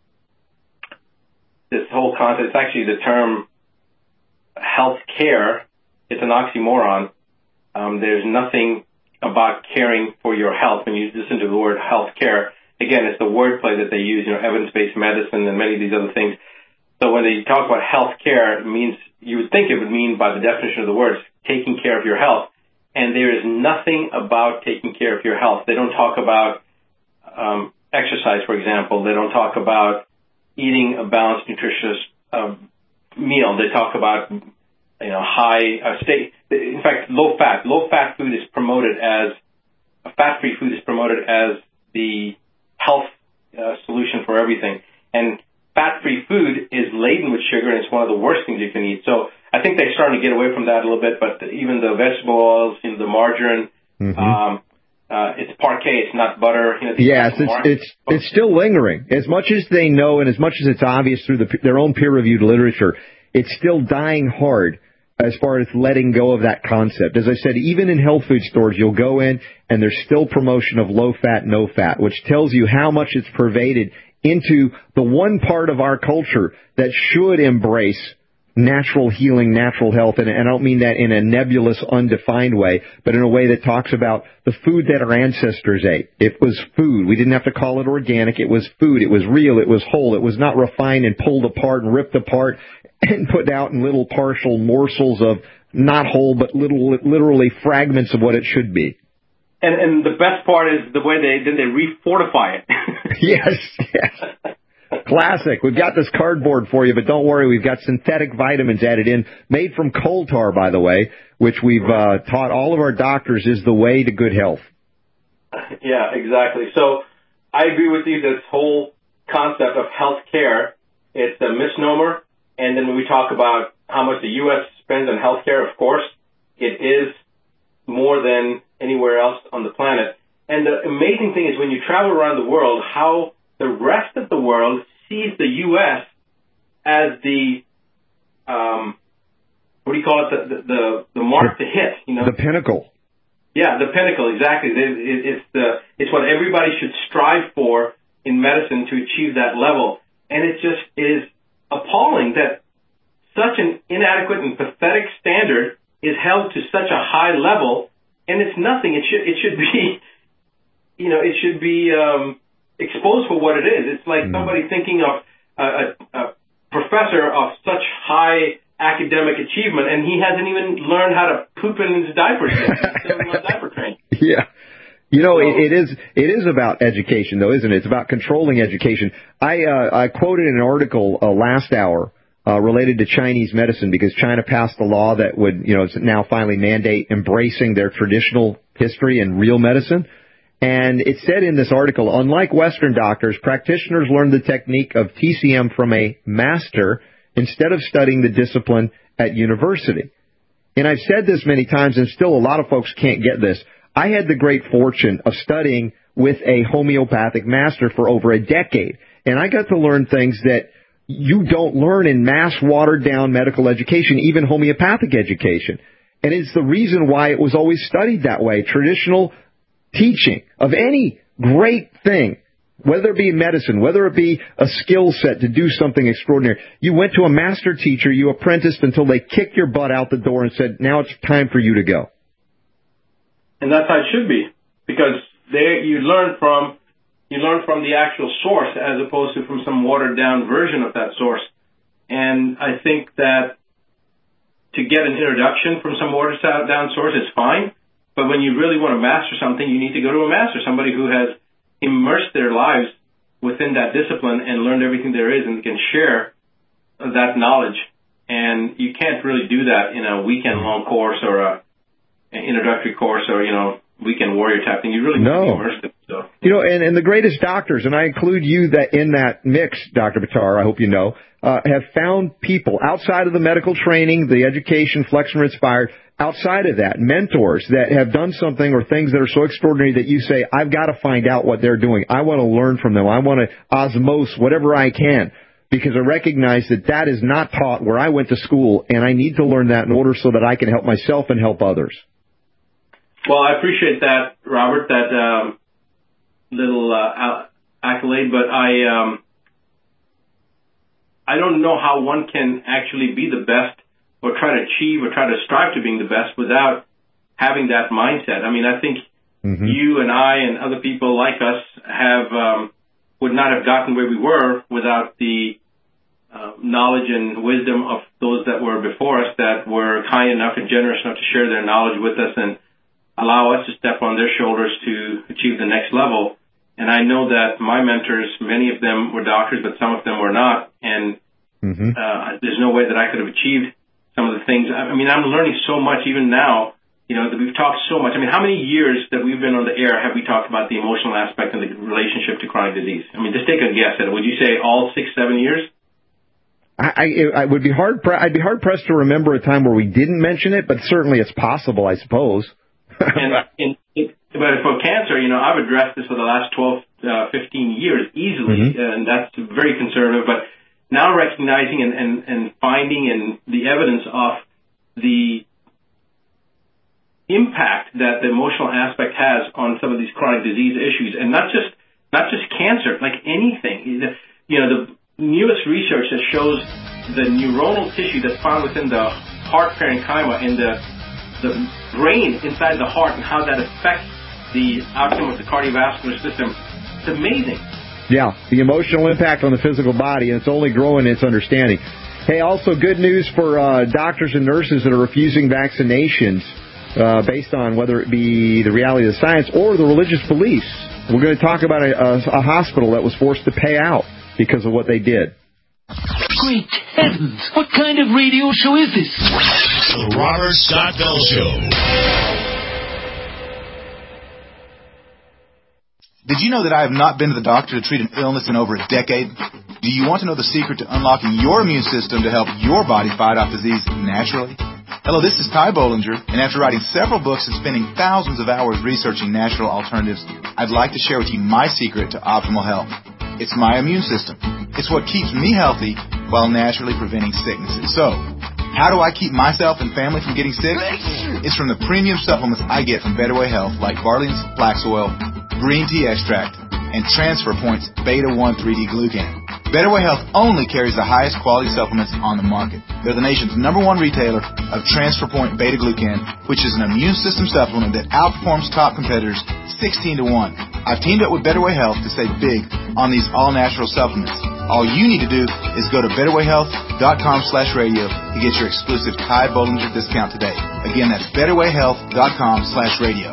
this whole concept, it's actually the term health care. It's an oxymoron. Um, there's nothing about caring for your health. When you listen to the word health care, again, it's the wordplay that they use, you know, evidence-based medicine and many of these other things. So when they talk about health care, it means, you would think it would mean by the definition of the words, taking care of your health. And there is nothing about taking care of your health. They don't talk about um, exercise, for example. They don't talk about eating a balanced, nutritious uh, meal. They talk about, you know, high, uh, stay, in fact, low fat. Low fat food is promoted as, fat-free food is promoted as the health uh, solution for everything. And fat-free food is laden with sugar, and it's one of the worst things you can eat. So I think they're starting to get away from that a little bit, but even the vegetable oils, you know, the margarine, mm-hmm. um, uh, it's parquet, it's not butter. You know, yes, it's, it's, it's still lingering. As much as they know and as much as it's obvious through the, their own peer-reviewed literature, it's still dying hard as far as letting go of that concept. As I said, even in health food stores, you'll go in and there's still promotion of low fat, no fat, which tells you how much it's pervaded into the one part of our culture that should embrace natural healing, natural health. And, and I don't mean that in a nebulous, undefined way, but in a way that talks about the food that our ancestors ate. It was food. We didn't have to call it organic. It was food. It was real. It was whole. It was not refined and pulled apart and ripped apart and put out in little partial morsels of not whole, but little, literally fragments of what it should be. And, and the best part is the way they then they refortify it. Yes, yes. Classic. We've got this cardboard for you, but don't worry, we've got synthetic vitamins added in, made from coal tar, by the way, which we've uh, taught all of our doctors is the way to good health. Yeah, exactly. So I agree with you, this whole concept of health care, it's a misnomer. And then when we talk about how much the U S spends on health care, of course, it is more than anywhere else on the planet. And the amazing thing is when you travel around the world, how the rest of the world sees the U S as the, um, what do you call it, the, the, the, the mark to hit, you know? The pinnacle. Yeah, the pinnacle, exactly. It, it, it's the, it's what everybody should strive for in medicine to achieve that level. And it just is appalling that such an inadequate and pathetic standard is held to such a high level, and it's nothing. It should, it should be, you know, it should be, um, exposed for what it is. It's like mm. somebody thinking of a, a, a professor of such high academic achievement, and he hasn't even learned how to poop in his diapers yet. He's still in diaper training. Yeah. You know, so, it, it is it is about education, though, isn't it? It's about controlling education. I uh, I quoted an article uh, last hour uh, related to Chinese medicine because China passed a law that would, you know, now finally mandate embracing their traditional history and real medicine. And it said in this article, unlike Western doctors, practitioners learn the technique of T C M from a master instead of studying the discipline at university. And I've said this many times, and still a lot of folks can't get this. I had the great fortune of studying with a homeopathic master for over a decade, and I got to learn things that you don't learn in mass watered-down medical education, even homeopathic education. And it's the reason why it was always studied that way. Traditional teaching of any great thing, whether it be medicine, whether it be a skill set to do something extraordinary, you went to a master teacher, you apprenticed until they kicked your butt out the door and said, now it's time for you to go. And that's how it should be, because there you learn from you learn from the actual source as opposed to from some watered down version of that source. And I think that to get an introduction from some watered down source is fine, but when you really want to master something, you need to go to a master, somebody who has immersed their lives within that discipline and learned everything there is and can share that knowledge. And you can't really do that in a weekend long course or a an introductory course or, you know, weekend warrior type thing. You really no. need to be immersed in it. So. You know, and, and the greatest doctors, and I include you that in that mix, Doctor Buttar, I hope you know, uh, have found people outside of the medical training, the education, Flexner Inspired, outside of that, mentors that have done something or things that are so extraordinary that you say, I've got to find out what they're doing. I want to learn from them. I want to osmose whatever I can, because I recognize that that is not taught where I went to school, and I need to learn that in order so that I can help myself and help others. Well, I appreciate that, Robert, that um, little uh, accolade, but I um, I don't know how one can actually be the best or try to achieve or try to strive to being the best without having that mindset. I mean, I think mm-hmm. you and I and other people like us have um, would not have gotten where we were without the uh, knowledge and wisdom of those that were before us that were kind enough and generous enough to share their knowledge with us and allow us to step on their shoulders to achieve the next level. And I know that my mentors, many of them were doctors, but some of them were not. And mm-hmm. uh, there's no way that I could have achieved some of the things. I mean, I'm learning so much even now. You know, that we've talked so much. I mean, how many years that we've been on the air have we talked about the emotional aspect and the relationship to chronic disease? I mean, just take a guess at it. Would you say all six, seven years? I, I would be hard. I'd be hard pressed to remember a time where we didn't mention it, but certainly it's possible, I suppose. and, and it, but for cancer, you know, I've addressed this for the last twelve, uh, fifteen years easily, mm-hmm. and that's very conservative. But now recognizing and, and, and finding and the evidence of the impact that the emotional aspect has on some of these chronic disease issues, and not just not just cancer, like anything. You know, the newest research that shows the neuronal tissue that's found within the heart parenchyma and the the brain inside the heart and how that affects the outcome of the cardiovascular system. It's amazing. Yeah, the emotional impact on the physical body, and it's only growing its understanding. Hey, also good news for uh, doctors and nurses that are refusing vaccinations uh, based on whether it be the reality of the science or the religious beliefs. We're going to talk about a, a, a hospital that was forced to pay out because of what they did. Great heavens! What kind of radio show is this? The Robert Scott Bell Show. Did you know that I have not been to the doctor to treat an illness in over a decade? Do you want to know the secret to unlocking your immune system to help your body fight off disease naturally? Hello, this is Ty Bollinger, and after writing several books and spending thousands of hours researching natural alternatives, I'd like to share with you my secret to optimal health. It's my immune system. It's what keeps me healthy while naturally preventing sicknesses. So, how do I keep myself and family from getting sick? It's from the premium supplements I get from Better Way Health, like Barley's Flax Oil, Green Tea Extract, and Transfer Point's Beta one three D Glucan. Better Way Health only carries the highest quality supplements on the market. They're the nation's number one retailer of Transfer Point Beta Glucan, which is an immune system supplement that outperforms top competitors sixteen to one. I've teamed up with Better Way Health to save big on these all-natural supplements. All you need to do is go to betterwayhealth.com slash radio to get your exclusive Ty Bollinger discount today. Again, that's betterwayhealth.com slash radio.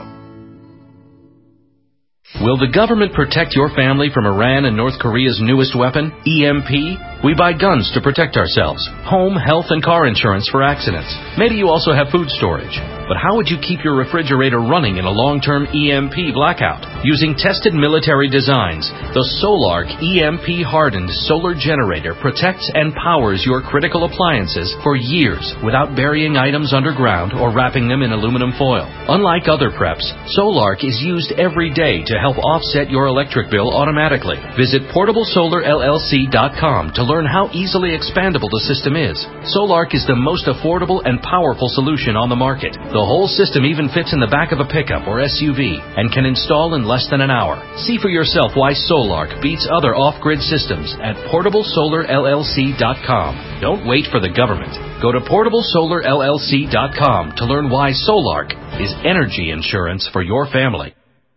Will the government protect your family from Iran and North Korea's newest weapon, E M P? We buy guns to protect ourselves, home, health, and car insurance for accidents. Maybe you also have food storage. But how would you keep your refrigerator running in a long-term E M P blackout? Using tested military designs, the Solark E M P-hardened solar generator protects and powers your critical appliances for years without burying items underground or wrapping them in aluminum foil. Unlike other preps, Solark is used every day to help offset your electric bill automatically. Visit portable solar L L C dot com to learn how easily expandable the system is. Solark is the most affordable and powerful solution on the market. The whole system even fits in the back of a pickup or S U V and can install in less than an hour. See for yourself why Solark beats other off-grid systems at portable solar L L C dot com. Don't wait for the government. Go to portable solar L L C dot com to learn why Solark is energy insurance for your family.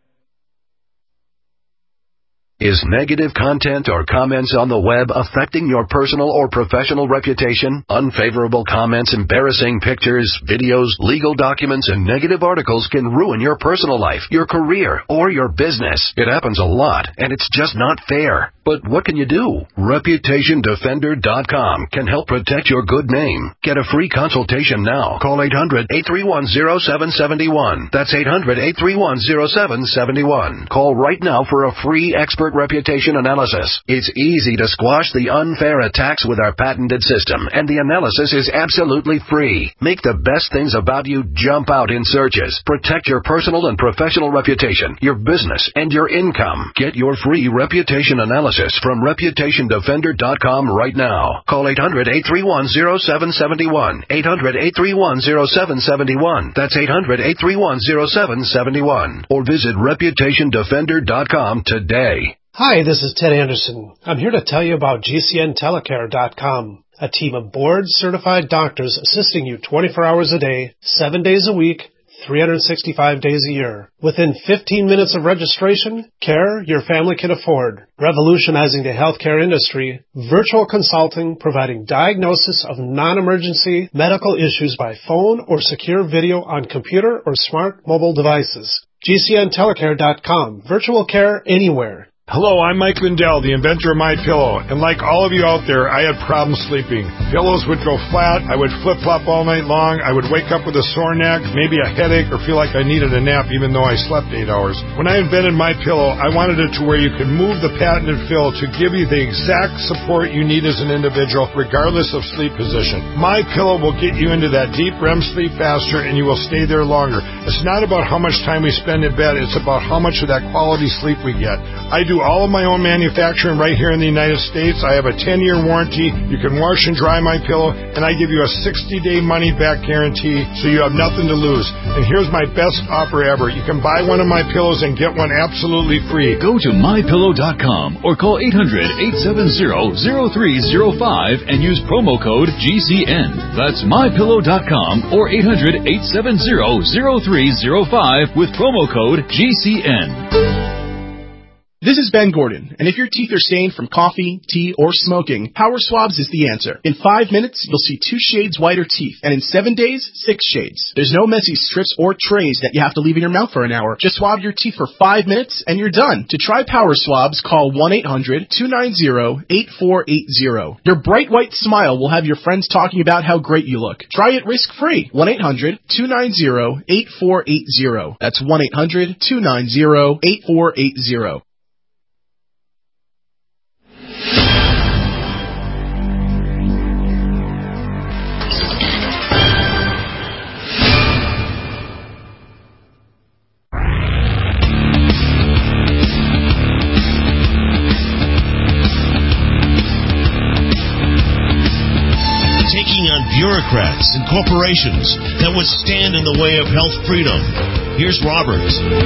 Is negative content or comments on the web affecting your personal or professional reputation? Unfavorable comments, embarrassing pictures, videos, legal documents, and negative articles can ruin your personal life, your career, or your business. It happens a lot, and it's just not fair. But what can you do? Reputation Defender dot com can help protect your good name. Get a free consultation now. Call eight hundred, eight three one, zero seven seven one. That's eight hundred, eight three one, zero seven seven one. Call right now for a free expert reputation analysis. It's easy to squash the unfair attacks with our patented system, and the analysis is absolutely free. Make the best things about you jump out in searches. Protect your personal and professional reputation, your business, and your income. Get your free reputation analysis from Reputation Defender dot com right now. Call eight hundred, eight three one, zero seven seven one. eight hundred, eight three one, zero seven seven one. That's eight hundred, eight three one, zero seven seven one. Or visit Reputation Defender dot com today. Hi, this is Ted Anderson. I'm here to tell you about G C N telecare dot com, a team of board-certified doctors assisting you twenty-four hours a day, seven days a week, three hundred sixty-five days a year. Within fifteen minutes of registration, care your family can afford. Revolutionizing the healthcare industry, virtual consulting providing diagnosis of non-emergency medical issues by phone or secure video on computer or smart mobile devices. G C N telecare dot com. Virtual care anywhere. Hello, I'm Mike Lindell, the inventor of MyPillow, and like all of you out there, I had problems sleeping. Pillows would go flat, I would flip-flop all night long, I would wake up with a sore neck, maybe a headache, or feel like I needed a nap even though I slept eight hours. When I invented MyPillow, I wanted it to where you could move the patented fill to give you the exact support you need as an individual, regardless of sleep position. MyPillow will get you into that deep R E M sleep faster, and you will stay there longer. It's not about how much time we spend in bed, it's about how much of that quality sleep we get. I do all of my own manufacturing right here in the United States. I have a ten-year warranty. You can wash and dry my pillow, and I give you a sixty-day money-back guarantee, so you have nothing to lose. And here's my best offer ever. You can buy one of my pillows and get one absolutely free. Go to my pillow dot com or call eight hundred, eight seven zero, zero three zero five and use promo code G C N. That's my pillow dot com or eight hundred, eight seven zero, zero three zero five with promo code G C N. This is Ben Gordon, and if your teeth are stained from coffee, tea, or smoking, Power Swabs is the answer. In five minutes, you'll see two shades whiter teeth, and in seven days, six shades. There's no messy strips or trays that you have to leave in your mouth for an hour. Just swab your teeth for five minutes, and you're done. To try Power Swabs, call one eight hundred, two nine zero, eight four eight zero. Your bright white smile will have your friends talking about how great you look. Try it risk-free. one eight hundred, two nine zero, eight four eight zero. That's one eight hundred, two nine zero, eight four eight zero. Bureaucrats and corporations that would stand in the way of health freedom. Here's Robert.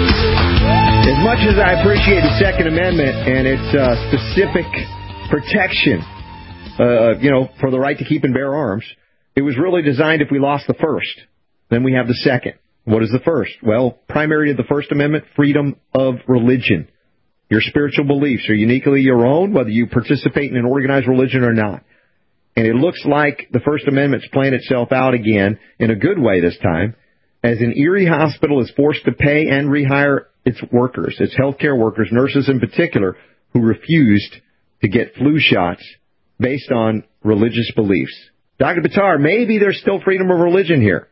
As much as I appreciate the Second Amendment and its uh, specific protection, uh, you know, for the right to keep and bear arms, it was really designed if we lost the first. Then we have the second. What is the first? Well, primary to the First Amendment, freedom of religion. Your spiritual beliefs are uniquely your own, whether you participate in an organized religion or not. And it looks like the First Amendment's playing itself out again in a good way this time, as an Erie hospital is forced to pay and rehire its workers, its healthcare workers, nurses in particular, who refused to get flu shots based on religious beliefs. Doctor Buttar, maybe there's still freedom of religion here.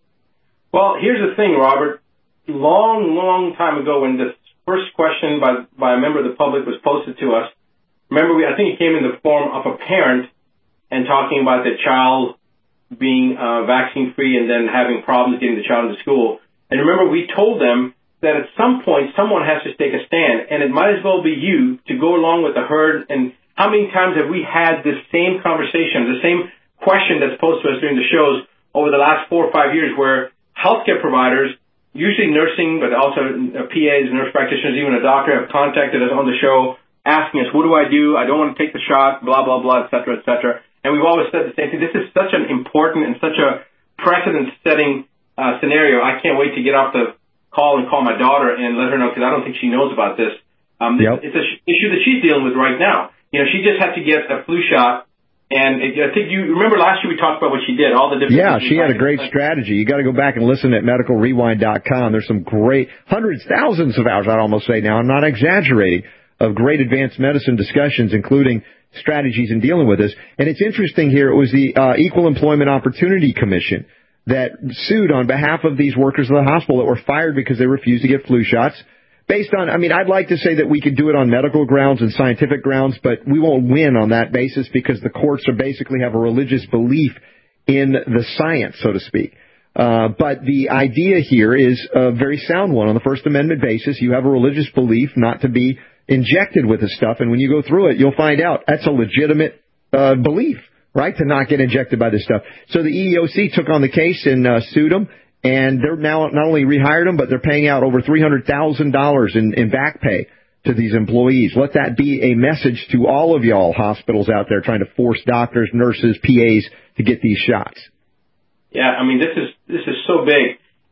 Well, here's the thing, Robert. Long, long time ago when this first question by, by a member of the public was posted to us, remember, we, I think it came in the form of a parent and talking about the child being uh, vaccine-free and then having problems getting the child into school. And remember, we told them that at some point someone has to take a stand, and it might as well be you to go along with the herd. And how many times have we had this same conversation, the same question that's posed to us during the shows over the last four or five years where healthcare providers, usually nursing, but also P As, nurse practitioners, even a doctor, have contacted us on the show asking us, what do I do? I don't want to take the shot, blah, blah, blah, et cetera, et cetera. And we've always said the same thing. This is such an important and such a precedent-setting uh, scenario. I can't wait to get off the call and call my daughter and let her know, because I don't think she knows about this. Um, yep. It's an sh- issue that she's dealing with right now. You know, she just had to get a flu shot. And it, I think you remember last year we talked about what she did, all the different. Yeah, she had a great strategy. You got to go back and listen at medical rewind dot com. There's some great, hundreds, thousands of hours, I'd almost say now, I'm not exaggerating, of great advanced medicine discussions, including strategies in dealing with this. And it's interesting here, it was the uh, Equal Employment Opportunity Commission that sued on behalf of these workers of the hospital that were fired because they refused to get flu shots. Based on, I mean, I'd like to say that we could do it on medical grounds and scientific grounds, but we won't win on that basis because the courts are basically have a religious belief in the science, so to speak. Uh, but the idea here is a very sound one. On the First Amendment basis, you have a religious belief not to be injected with this stuff, and when you go through it, you'll find out that's a legitimate uh, belief, right, to not get injected by this stuff. So the E E O C took on the case and uh, sued them, and they're now not only rehired them, but they're paying out over three hundred thousand dollars in, in back pay to these employees. Let that be a message to all of y'all hospitals out there trying to force doctors, nurses, P As to get these shots. Yeah, I mean, this is this is so big.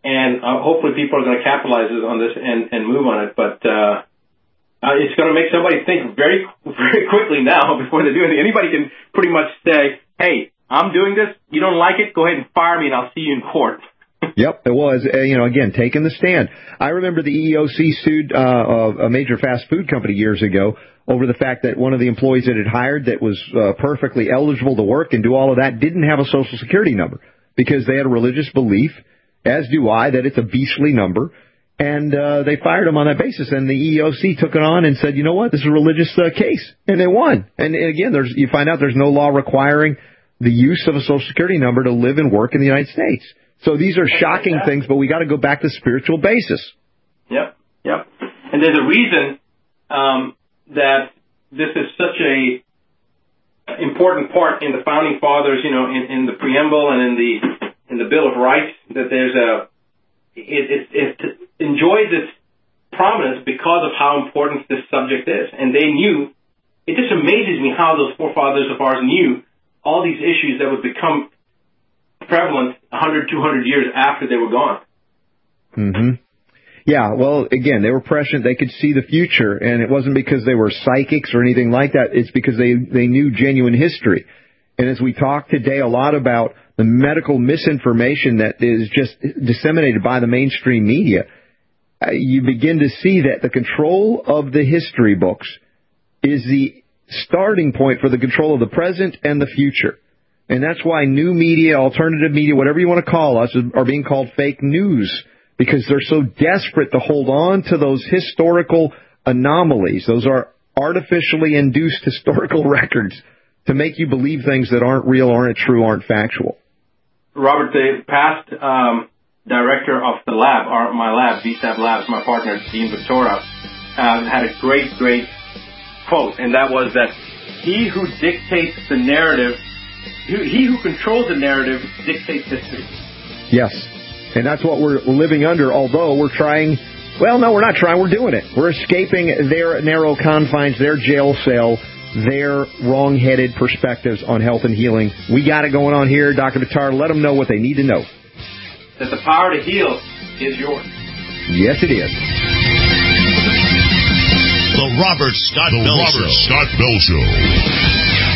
and uh, hopefully people are going to capitalize on this and, and move on it. But uh, uh, it's going to make somebody think very, very quickly now before they do anything. Anybody can pretty much say, hey, I'm doing this. You don't like it? Go ahead and fire me, and I'll see you in court. Yep, it was, uh, you know, again, taking the stand. I remember the E E O C sued uh, a major fast food company years ago over the fact that one of the employees that had hired that was uh, perfectly eligible to work and do all of that didn't have a Social Security number because they had a religious belief, as do I, that it's a beastly number. And uh, they fired him on that basis. And the E E O C took it on and said, you know what, this is a religious uh, case. And they won. And again, there's you find out there's no law requiring the use of a Social Security number to live and work in the United States. So these are shocking things, but we got to go back to spiritual basis. Yep, yep. And there's a reason um, that this is such a important part in the founding fathers, you know, in, in the preamble and in the in the Bill of Rights. That there's a it, it, it enjoys its prominence because of how important this subject is, and they knew. It just amazes me how those forefathers of ours knew all these issues that would become prevalent one hundred, two hundred years after they were gone. Mm-hmm. Yeah, well, again, they were prescient. They could see the future, and it wasn't because they were psychics or anything like that. It's because they, they knew genuine history. And as we talk today a lot about the medical misinformation that is just disseminated by the mainstream media, uh, you begin to see that the control of the history books is the starting point for the control of the present and the future. And that's why new media, alternative media, whatever you want to call us, are being called fake news, because they're so desperate to hold on to those historical anomalies. Those are artificially induced historical records to make you believe things that aren't real, aren't true, aren't factual. Robert, the past um, director of the lab, or my lab, V SAB Labs, my partner, Dean Victoria, uh, had a great, great quote, and that was that he who dictates the narrative He who controls the narrative dictates history. Yes, and that's what we're living under, although we're trying, well, no, we're not trying, we're doing it. We're escaping their narrow confines, their jail cell, their wrong-headed perspectives on health and healing. We got it going on here. Doctor Buttar, let them know what they need to know. That the power to heal is yours. Yes, it is. The Robert Scott the Bell Robert Show. Scott Bell Show.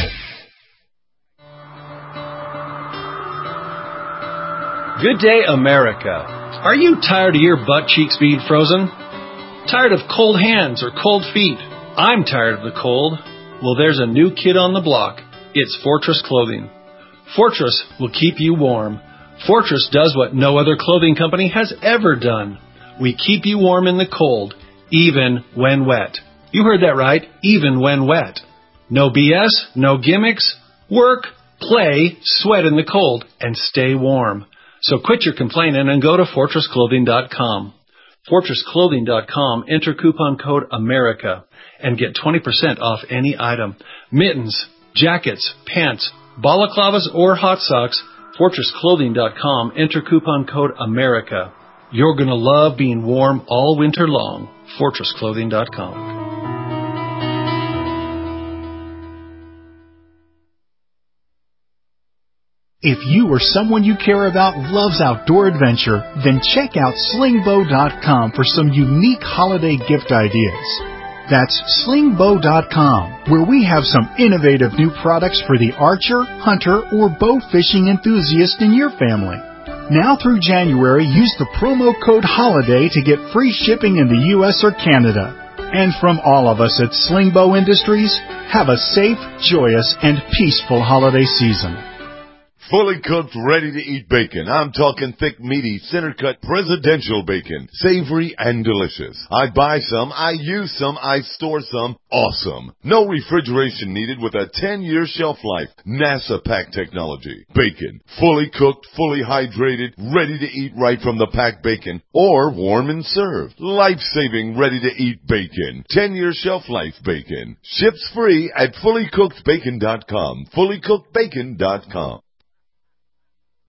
Good day, America. Are you tired of your butt cheeks being frozen? Tired of cold hands or cold feet? I'm tired of the cold. Well, there's a new kid on the block. It's Fortress Clothing. Fortress will keep you warm. Fortress does what no other clothing company has ever done. We keep you warm in the cold, even when wet. You heard that right, even when wet. No B S, no gimmicks. Work, play, sweat in the cold, and stay warm. So quit your complaining and go to fortress clothing dot com. fortress clothing dot com, enter coupon code AMERICA and get twenty percent off any item. Mittens, jackets, pants, balaclavas, or hot socks, fortress clothing dot com, enter coupon code AMERICA. You're going to love being warm all winter long. fortress clothing dot com. If you or someone you care about loves outdoor adventure, then check out sling bow dot com for some unique holiday gift ideas. That's sling bow dot com, where we have some innovative new products for the archer, hunter, or bow fishing enthusiast in your family. Now through January, use the promo code HOLIDAY to get free shipping in the U S or Canada. And from all of us at Sling Bow Industries, have a safe, joyous, and peaceful holiday season. Fully cooked, ready-to-eat bacon. I'm talking thick, meaty, center-cut presidential bacon. Savory and delicious. I buy some, I use some, I store some. Awesome. No refrigeration needed with a ten-year shelf life. NASA pack technology. Bacon. Fully cooked, fully hydrated, ready to eat right from the packed bacon. Or warm and served. Life-saving, ready-to-eat bacon. ten-year shelf life bacon. Ships free at fully cooked bacon dot com. fully cooked bacon dot com.